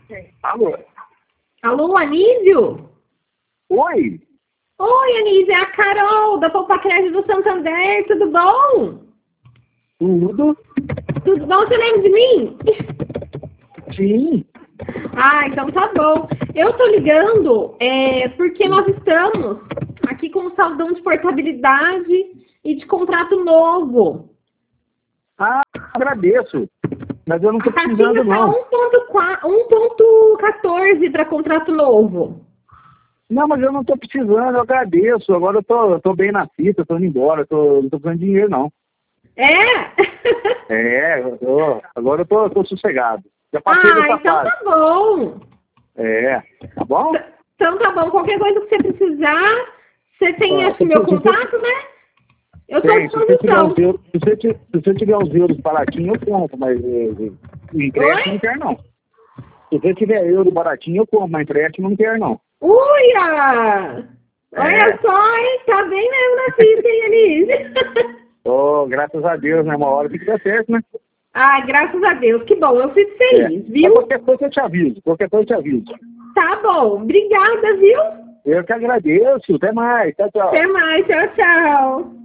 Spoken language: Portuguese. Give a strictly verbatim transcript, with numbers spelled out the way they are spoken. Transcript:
Alô? Alô, Anísio? Oi? Oi, Anísio, é a Carol, da Poupa Crédito do Santander, tudo bom? Tudo? Tudo bom? Você lembra de mim? Sim. Ah, então tá bom. Eu tô ligando é, porque nós estamos aqui com um saldão de portabilidade e de contrato novo. Ah, agradeço. Mas eu não tô A taxinha precisando, tá não. um ponto quatorze para contrato novo. Não, mas eu não tô precisando, eu agradeço. Agora eu tô, eu tô bem na fita, tô indo embora, eu tô, não tô precisando de dinheiro, não. É? É, eu tô, agora eu tô, tô sossegado. Já passei Ah, dessa então fase. tá bom. É, tá bom? Então tá bom. Qualquer coisa que você precisar, você tem Ó, acho que se meu você- se você- contato, né? Eu tô à Tem, se você tiver disposição. os euros, se você, ti- se você tiver os euros baratinho, eu compro, mas eh, eh, o empréstimo não Oi? quero, não. Se você tiver euro baratinho, eu compro, mas empréstimo não quero, não. Uia! Olha É. só, hein? Tá bem mesmo na fita, hein, Elise? Oh, graças a Deus, né? Uma hora tem que dar certo, né? Ai, graças a Deus. Que bom, eu fico É. feliz, Mas viu? qualquer coisa eu te aviso, qualquer coisa eu te aviso. Tá bom. Obrigada, viu? Eu que agradeço, até mais, tchau, tchau. Até mais. Tchau, tchau.